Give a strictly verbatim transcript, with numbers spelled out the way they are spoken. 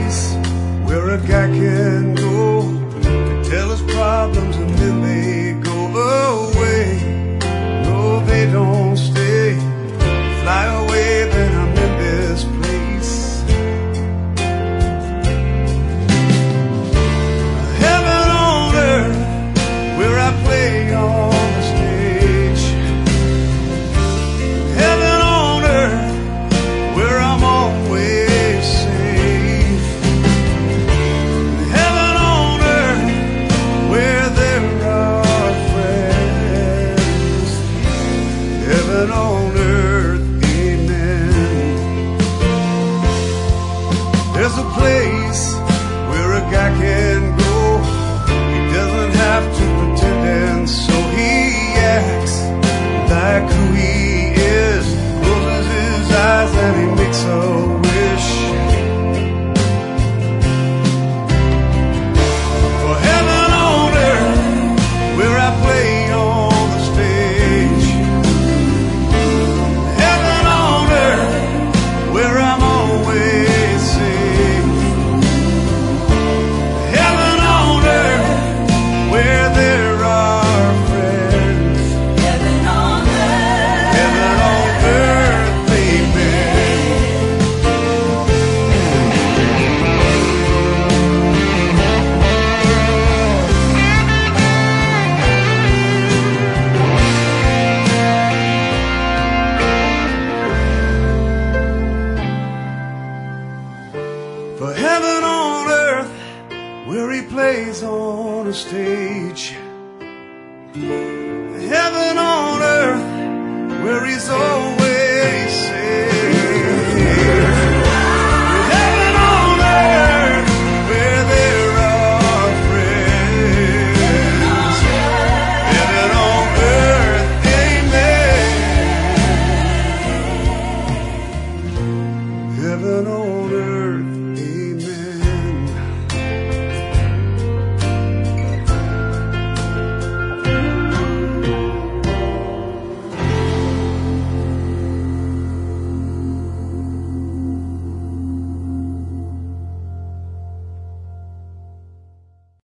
place where a guy can go and tell his problems and then they go away. No, they don't stay. Fly away, then I'm in this place. Heaven on earth, where I play on the stage. Heaven on earth, where I'm always safe. Heaven on earth, where there are friends. Heaven on earth, amen. There's a place where a guy can go. He doesn't have to pretend, and so he acts like who he is. Closes his eyes and he makes a wish for heaven on earth, where I play on the stage. Heaven on earth, where I'm always safe. Heaven on earth, where there are friends. Heaven on earth. Heaven on earth, amen. For heaven on earth, where he plays on a stage. Heaven on earth, where he's always safe.